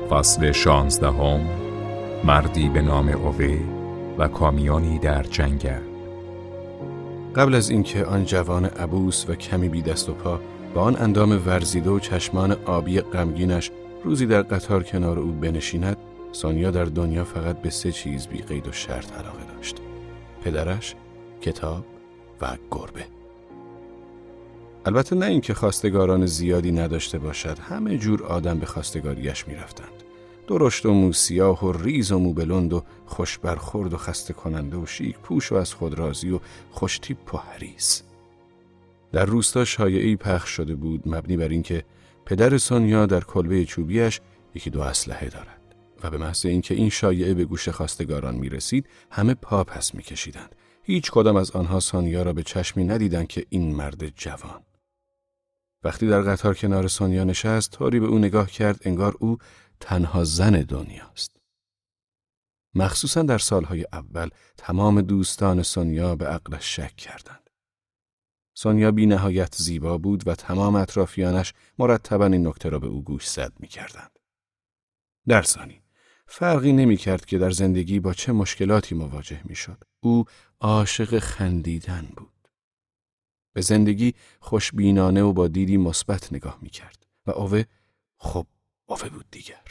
فصل 16. مردی به نام اوه و کامیونی در جنگل. قبل از اینکه آن جوان عبوس و کمی بی دست و پا با آن اندام ورزیده و چشمان آبی غمگینش روزی در قطار کنار او بنشیند، سونیا در دنیا فقط به 3 چیز بی قید و شرط علاقه داشت: پدرش، کتاب و گربه. البته نه اینکه خواستگاران زیادی نداشته باشد، همه جور آدم به خواستگاریش می رفتند. درشت و موسیاه و ریز و موبلند و خوش برخورد و خسته کننده و شیک پوش و از خود راضی و خوش تیپ و حریص. در روستا شایعه‌ای پخش شده بود مبنی بر اینکه پدر سونیا در کلبه چوبیش 1-2 اسلحه دارد و به محض اینکه این شایعه به گوش خواستگاران می رسید همه پا پس می کشیدند. هیچ کدام از آنها سونیا را به چشمی ندیدند که این مرد جوان. وقتی در قطار کنار سونیا نشست، طوری به او نگاه کرد انگار او تنها زن دنیاست. مخصوصاً در سالهای اول تمام دوستان سونیا به عقلش شک کردند. سونیا بی نهایت زیبا بود و تمام اطرافیانش مرتباً این نکته را به او گوشزد می کردند. در ثانی فرقی نمی کرد که در زندگی با چه مشکلاتی مواجه می شد. او عاشق خندیدن بود. به زندگی خوشبینانه و با دیدی مثبت نگاه می کرد و اوه بود دیگر.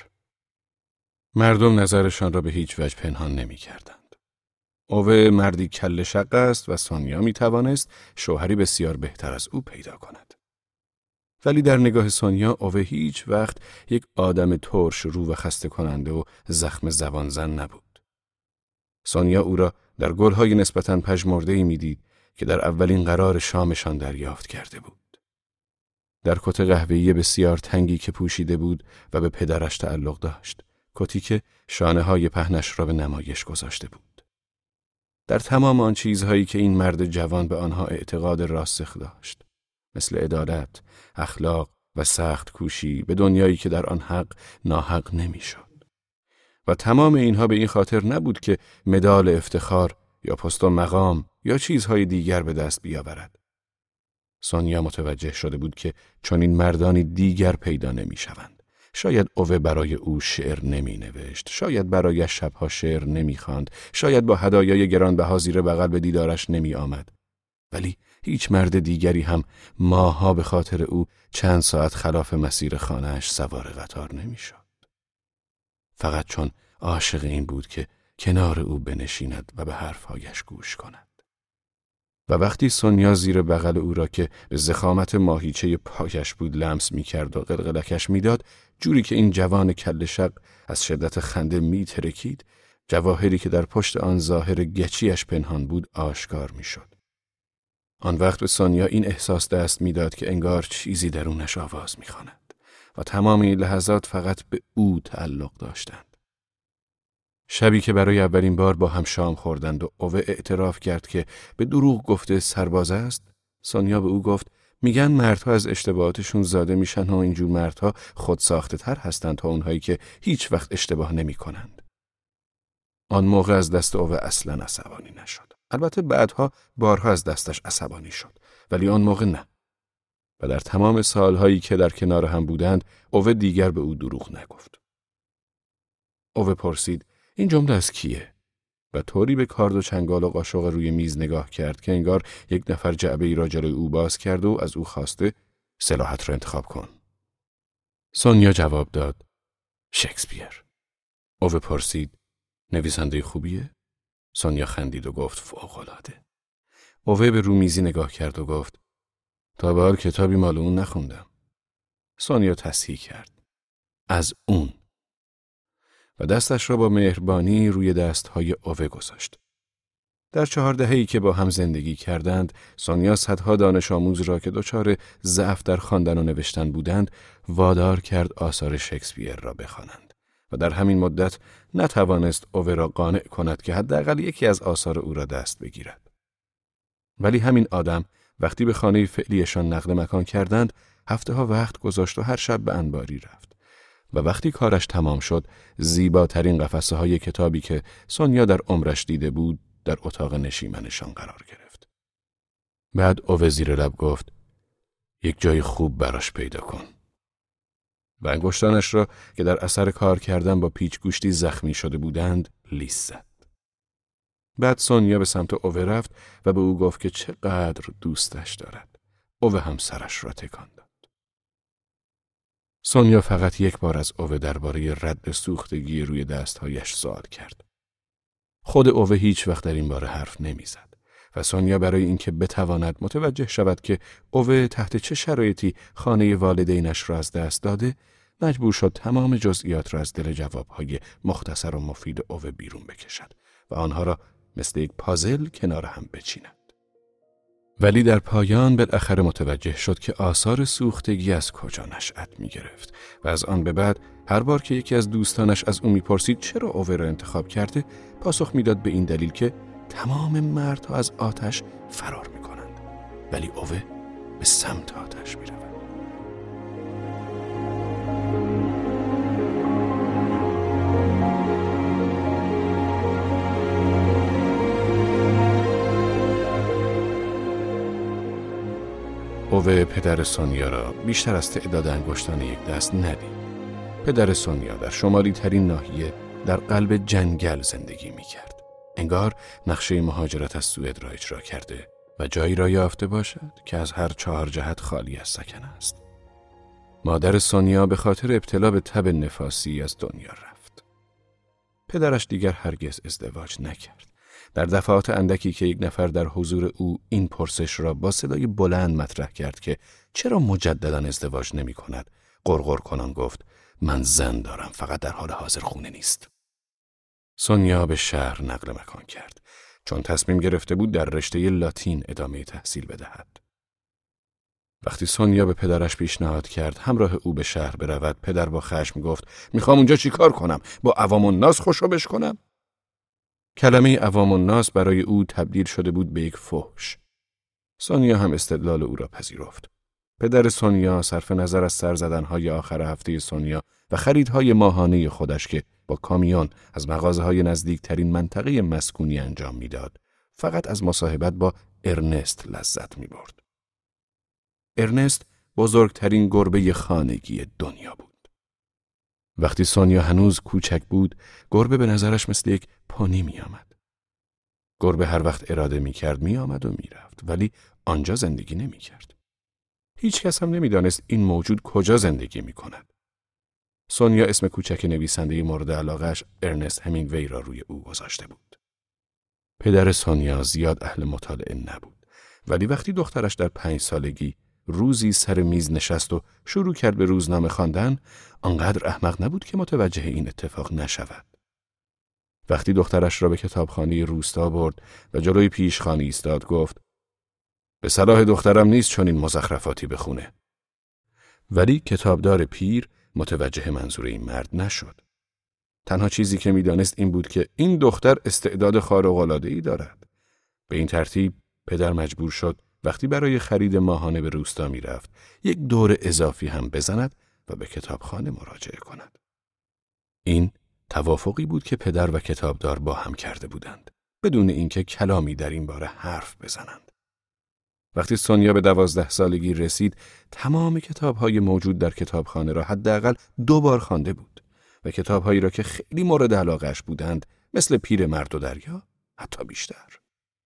مردم نظرشان را به هیچ وجه پنهان نمی کردند. اوه مردی کله شق است و سونیا می توانست شوهری بسیار بهتر از او پیدا کند. ولی در نگاه سونیا اوه هیچ وقت یک آدم ترش رو و خسته کننده و زخم زبان زن نبود. سونیا او را در گلهای نسبتاً پژمرده‌ای می دید که در اولین قرار شامشان دریافت کرده بود. در کت قهوه‌ای بسیار تنگی که پوشیده بود و به پدرش تعلق داشت، کتی که شانه‌های پهنش را به نمایش گذاشته بود. در تمام آن چیزهایی که این مرد جوان به آنها اعتقاد راسخ داشت، مثل عدالت، اخلاق و سخت کوشی به دنیایی که در آن حق ناحق نمی‌شد. و تمام اینها به این خاطر نبود که مدال افتخار یا پست و مقام یا چیزهای دیگر به دست بیاورد. سونیا متوجه شده بود که چون این مردانی دیگر پیدا نمی شوند. شاید اوه برای او شعر نمی نوشت، شاید برای شبها شعر نمی خواند، شاید با هدایای گرانبها زیر بغل به دیدارش نمی آمد. ولی هیچ مرد دیگری هم ماهها به خاطر او چند ساعت خلاف مسیر خانه‌اش سوار قطار نمی شد. فقط چون عاشق این بود که کنار او بنشیند و به حرفهایش گوش کند. و وقتی سونیا زیر بغل او را که به ضخامت ماهیچه پایش بود لمس می کرد و قلقلکش می داد، جوری که این جوان کله شق از شدت خنده می ترکید، جواهری که در پشت آن ظاهر گچیش پنهان بود آشکار می شد. آن وقت به سونیا این احساس دست می داد که انگار چیزی درونش آواز می خواند و تمام این لحظات فقط به او تعلق داشتند. شبی که برای اولین بار با هم شام خوردند و اوه اعتراف کرد که به دروغ گفته سرباز است، سونیا به او گفت میگن مردها از اشتباهاتشون زاده میشن و اینجور مردها خود ساخته تر هستند تا اونهایی که هیچ وقت اشتباه نمی کنند. آن موقع از دست اوه اصلا عصبانی نشد. البته بعدها بارها از دستش عصبانی شد، ولی آن موقع نه. و در تمام سالهایی که در کنار هم بودند، اوه دیگر به او دروغ نگفت. اوه پرسید این جمله از کیه؟ و طوری به کارد و چنگال و قاشق روی میز نگاه کرد که انگار یک نفر جعبه‌ای را جلوی او باز کرد و از او خواسته سلاحت را انتخاب کن. سونیا جواب داد شکسپیر. اوه پرسید نویسنده خوبیه؟ سونیا خندید و گفت فوق‌العاده. اوه به رومیزی نگاه کرد و گفت تا به حال کتابی مال اون نخوندم. سونیا تصحیح کرد از اون. و دستش را با مهربانی روی دستهای اوه گذاشت. در 4 دهه‌ای که با هم زندگی کردند، سونیا صدها دانش آموز را که دچار ضعف در خواندن و نوشتن بودند، وادار کرد آثار شکسپیر را بخوانند و در همین مدت نتوانست اوه را قانع کند که حداقل یکی از آثار او را دست بگیرد. ولی همین آدم وقتی به خانه فعلیشان نقل مکان کردند، هفته‌ها وقت گذاشت و هر شب به انباری رفت. و وقتی کارش تمام شد، زیباترین قفسه های کتابی که سونیا در عمرش دیده بود در اتاق نشیمنشان قرار گرفت. بعد اوه زیر لب گفت یک جای خوب براش پیدا کن. و انگشتانش را که در اثر کار کردن با پیچ گوشتی زخمی شده بودند لیس زد. بعد سونیا به سمت اوه رفت و به او گفت که چقدر دوستش دارد. اوه هم سرش را تکان داد. سونیا فقط یک بار از اوه درباره رد سوختگی روی دستهایش سوال کرد. خود اوه هیچ وقت در این باره حرف نمیزد و سونیا برای اینکه بتواند متوجه شود که اوه تحت چه شرایطی خانه والدینش را از دست داده، مجبور شد تمام جزئیات را از دل جوابهای مختصر و مفید اوه بیرون بکشد و آنها را مثل یک پازل کنار هم بچیند. ولی در پایان بالاخره متوجه شد که آثار سوختگی از کجا نشأت می گرفت و از آن به بعد هر بار که یکی از دوستانش از او می پرسید چرا اوه را انتخاب کرده، پاسخ می داد به این دلیل که تمام مردها از آتش فرار می کنند ولی اوه به سمت آتش می رود. اوه پدر سونیا را بیشتر از تعداد انگشتان یک دست ندید. پدر سونیا در شمالی ترین ناحیه در قلب جنگل زندگی می کرد. انگار نقشه مهاجرت از سوئد را اجرا کرده و جایی را یافته باشد که از هر 4 جهت خالی از سکن است. مادر سونیا به خاطر ابتلا به تب نفاسی از دنیا رفت. پدرش دیگر هرگز ازدواج نکرد. در دفعات اندکی که یک نفر در حضور او این پرسش را با صدای بلند مطرح کرد که چرا مجددا ازدواج نمی کند، غرغر کنان گفت من زن دارم، فقط در حال حاضر خونه نیست. سونیا به شهر نقل مکان کرد چون تصمیم گرفته بود در رشته لاتین ادامه تحصیل بدهد. وقتی سونیا به پدرش پیشنهاد کرد همراه او به شهر برود، پدر با خشم گفت میخوام اونجا چی کار کنم؟ با عوام الناس خوشو کنم؟ کلمه عوام الناس برای او تبدیل شده بود به یک فحش. سونیا هم استدلال او را پذیرفت. پدر سونیا صرف نظر از سر زدن‌های آخر هفته سونیا و خریدهای ماهانه خودش که با کامیون از مغازه‌های نزدیکترین منطقه مسکونی انجام میداد، فقط از مصاحبت با ارنست لذت می‌برد. ارنست بزرگترین گربه خانگی دنیا بود. وقتی سونیا هنوز کوچک بود، گربه به نظرش مثل یک پونی می آمد. گربه هر وقت اراده می کرد می آمد و می رفت، ولی آنجا زندگی نمی کرد. هیچ کس هم نمی دانست این موجود کجا زندگی می کند. سونیا اسم کوچک نویسنده مورد علاقه‌اش ارنست همینگوی را روی او گذاشته بود. پدر سونیا زیاد اهل مطالعه نبود، ولی وقتی دخترش در 5 سالگی روزی سر میز نشست و شروع کرد به روزنامه خواندن، آنقدر احمق نبود که متوجه این اتفاق نشود. وقتی دخترش را به کتابخانه روستا برد و جلوی پیشخوانی ایستاد گفت به صلاح دخترم نیست چون این مزخرفاتی بخونه. ولی کتابدار پیر متوجه منظور این مرد نشد. تنها چیزی که میدانست این بود که این دختر استعداد خارق‌العاده‌ای دارد. به این ترتیب پدر مجبور شد وقتی برای خرید ماهانه به روستا می رفت، یک دور اضافی هم بزند و به کتابخانه مراجعه کند. این توافقی بود که پدر و کتابدار با هم کرده بودند، بدون اینکه کلامی در این باره حرف بزنند. وقتی سونیا به 12 سالگی رسید، تمام کتاب‌های موجود در کتابخانه را حداقل 2 بار خوانده بود و کتاب‌هایی را که خیلی مورد علاقه‌اش بودند، مثل پیرمرد و دریا، حتی بیشتر.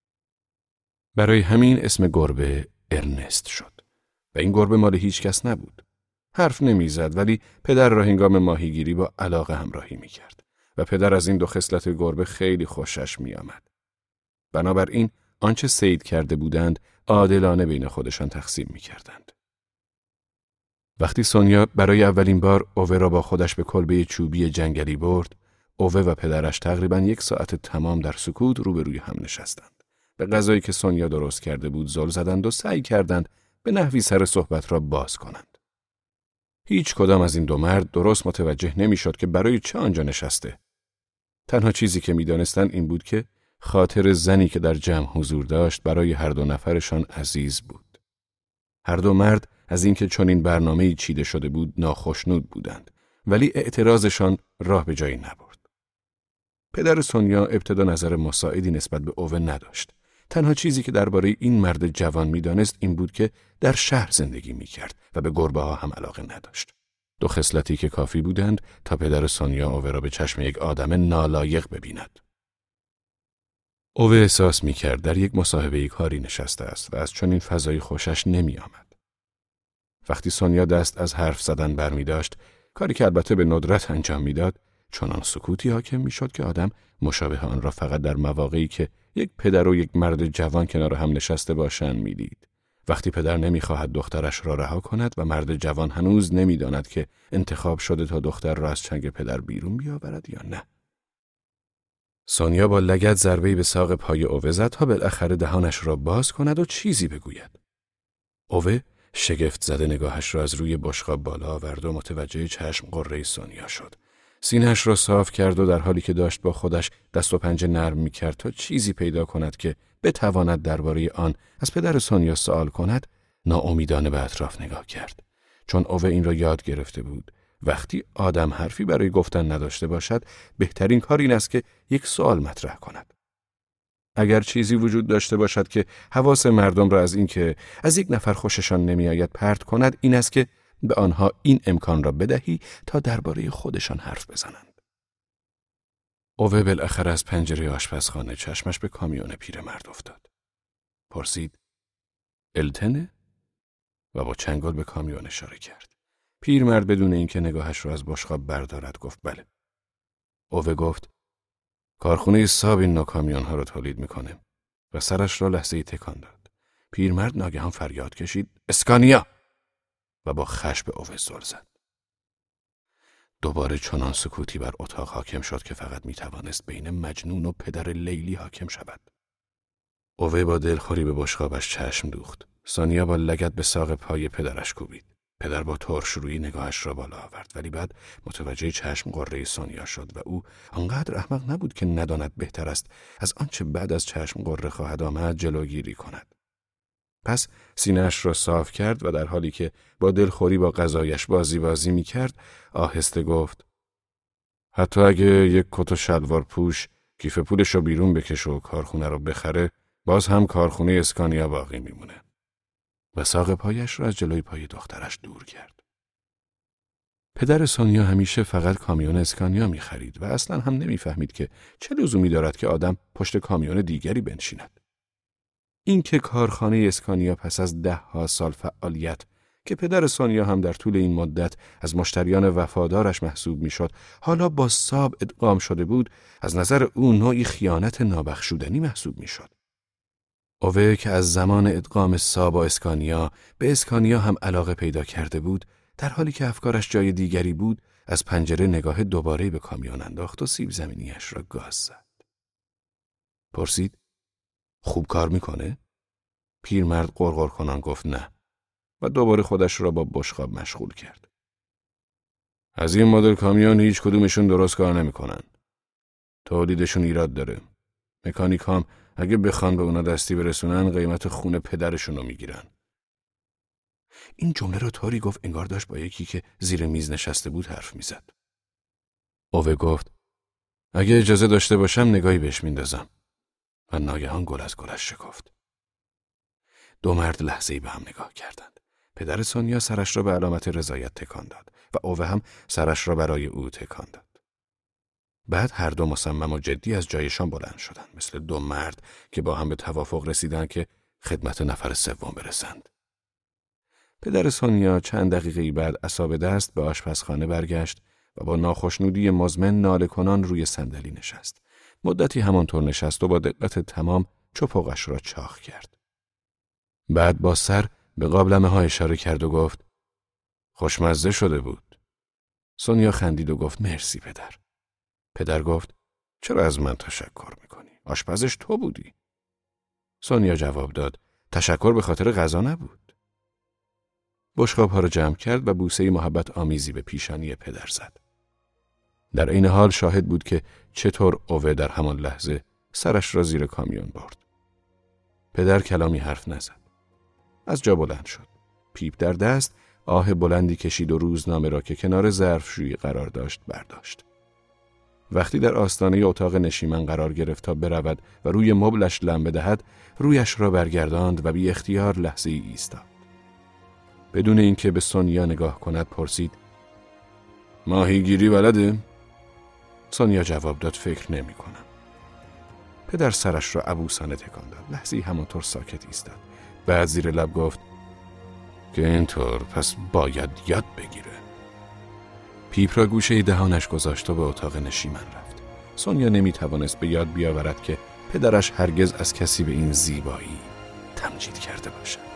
برای همین اسم گربه ارنست شد و این گربه مال هیچ کس نبود. حرف نمیزد ولی پدر را هنگام ماهیگیری با علاقه همراهی میکرد و پدر از این 2 خصلت گربه خیلی خوشش میآمد. بنابراین آنچه صید کرده بودند عادلانه بین خودشان تقسیم میکردند. وقتی سونیا برای اولین بار اوه را با خودش به کلبه چوبی جنگلی برد، اوه و پدرش تقریباً 1 ساعت تمام در سکوت روبروی هم نشستند. به غذایی که سونیا درست کرده بود زل زدند و سعی کردند به نحوی سر صحبت را باز کنند. هیچ کدام از این 2 مرد درست متوجه نمیشد که برای چه آنجا نشسته. تنها چیزی که میدانستند این بود که خاطر زنی که در جمع حضور داشت برای هر 2 نفرشان عزیز بود. هر 2 مرد از اینکه چنین برنامه‌ای چیده شده بود ناخشنود بودند، ولی اعتراضشان راه به جایی نبرد. پدر سونیا ابتدا نظر مساعدی نسبت به اوه نداشت. تنها چیزی که درباره این مرد جوان میدانست این بود که در شهر زندگی میکرد و به گربه ها هم علاقه نداشت. 2 خصلتی که کافی بودند تا پدر سونیا اوه را به چشم یک آدم نالایق ببیند. اوه احساس می‌کرد در یک مصاحبه کاری نشسته است و از چنین فضایی خوشش نمی‌آمد. وقتی سونیا دست از حرف زدن برمی‌داشت، کاری که البته به ندرت انجام می‌داد، چنان سکوتی حاکم می‌شد که آدم مشابه آن را فقط در مواقعی که یک پدر و یک مرد جوان کنار هم نشسته باشند می‌دید. وقتی پدر نمی‌خواهد دخترش را رها کند و مرد جوان هنوز نمی‌داند که انتخاب شده تا دختر را از چنگ پدر بیرون بیاورد یا نه. سونیا با لگد ضربه‌ای به ساق پای اوه زد تا بالاخره دهانش را باز کند و چیزی بگوید. اوه شگفت زده نگاهش را از روی بشقاب بالا آورد و متوجه چشم قره سونیا شد. سینه‌اش را صاف کرد و در حالی که داشت با خودش دست و پنجه نرم می‌کرد تا چیزی پیدا کند که بتواند درباره آن از پدر سونیا سوال کند، ناامیدانه به اطراف نگاه کرد. چون اوه این را یاد گرفته بود، وقتی آدم حرفی برای گفتن نداشته باشد، بهترین کار این است که یک سوال مطرح کند. اگر چیزی وجود داشته باشد که حواس مردم را از اینکه از یک نفر خوششان نمی‌آید پرت کند، این است که به آنها این امکان را بدهی تا درباره خودشان حرف بزنند. اوه بالاخره از پنجره آشپزخانه چشمش به کامیون پیرمرد افتاد. پرسید: التنه؟ و با چنگال به کامیون اشاره کرد. پیرمرد بدون اینکه نگاهش را از بشقاب بردارد گفت بله. اوه گفت: کارخونه ساب این نوع کامیون‌ها را تولید می‌کنه و سرش را لحظه‌ای تکان داد. پیرمرد ناگهان فریاد کشید: اسکانیا! و با خشم به اوه زل زد. دوباره چنان سکوتی بر اتاق حاکم شد که فقط می‌توانست بین مجنون و پدر لیلی حاکم شود. اوه با دلخوری به بشقابش چشم دوخت. سونیا با لگد به ساق پای پدرش کوبید. پدر با ترش‌رویی نگاهش را بالا آورد، ولی بعد متوجه چشم قره سونیا شد و او آنقدر احمق نبود که نداند بهتر است از آنچه بعد از چشم قره خواهد آمد جلوگیری کند. پس سینه‌اش را صاف کرد و در حالی که با دلخوری با غذایش بازی می‌کرد، آهسته گفت: حتی اگه یک کت و شلوار پوش کیف پولش رو بیرون بکشه و کارخونه رو بخره، باز هم کارخونه اسکانیا باقی میمونه. و ساق پایش را از جلوی پای دخترش دور کرد. پدر سونیا همیشه فقط کامیون اسکانیا می‌خرید و اصلاً هم نمی‌فهمید که چه لزومی دارد که آدم پشت کامیون دیگری بنشیند. این که کارخانه اسکانیا پس از 10 سال فعالیت که پدر سونیا هم در طول این مدت از مشتریان وفادارش محسوب میشد، حالا با ساب ادغام شده بود، از نظر او نوعی خیانت نابخشودنی محسوب میشد. اوه که از زمان ادغام ساب و اسکانیا به اسکانیا هم علاقه پیدا کرده بود، در حالی که افکارش جای دیگری بود، از پنجره نگاه دوباره به کامیون انداخت و سیب زمینیش را گاز زد. پرسید: خوب کار میکنه؟ پیرمرد غرغر کنان گفت نه و دوباره خودش را با بشقاب مشغول کرد. از این مدل کامیون هیچ کدومشون درست کار نمیکنن. تولیدشون ایراد داره. مکانیک هم اگه بخوان به اونا دستی برسونن قیمت خون پدرشون رو میگیرن. این جمله رو طوری گفت انگار داشت با یکی که زیر میز نشسته بود حرف میزد. اوه گفت: اگه اجازه داشته باشم نگاهی بهش میندازم. و ناگهان گل از گلش شکفت. 2 مرد لحظه‌ای به هم نگاه کردند. پدر سونیا سرش را به علامت رضایت تکان داد و اوه هم سرش را برای او تکان داد. بعد هر دو مصمم و جدی از جایشان بلند شدند، مثل 2 مرد که با هم به توافق رسیدند که خدمت نفر سوم برسند. پدر سونیا چند دقیقه بعد عصا دست به آشپزخانه برگشت و با ناخشنودی مزمن ناله کنان روی صندلی نشست. مدتی همانطور نشست و با دقت تمام چپاقش را چاق کرد. بعد با سر به قابلمه ها اشاره کرد و گفت: خوشمزه شده بود. سونیا خندید و گفت: مرسی پدر. پدر گفت: چرا از من تشکر میکنی؟ آشپزش تو بودی. سونیا جواب داد: تشکر به خاطر غذا نبود. بشقاب‌ها را جمع کرد و بوسه‌ای محبت آمیزی به پیشانی پدر زد. در این حال شاهد بود که چطور اوه در همان لحظه سرش را زیر کامیون برد. پدر کلامی حرف نزد. از جا بلند شد. پیپ در دست آه بلندی کشید و روزنامه را که کنار ظرفشویی قرار داشت برداشت. وقتی در آستانه اتاق نشیمن قرار گرفت تا برود و روی مبلش لم بدهد، رویش را برگرداند و بی اختیار لحظه‌ای ایستاد. بدون اینکه به سونیا نگاه کند پرسید: ماهیگیری بلده؟ سونیا جواب داد فکر نمی کنم. پدر سرش را عبوسانه تکان داد. لحظه‌ای همانطور ساکت ایستاد. بعد زیر لب گفت که اینطور پس باید یاد بگیره. پیپ را گوشه دهانش گذاشت و به اتاق نشیمن رفت. سونیا نمی توانست به یاد بیاورد که پدرش هرگز از کسی به این زیبایی تمجید کرده باشد.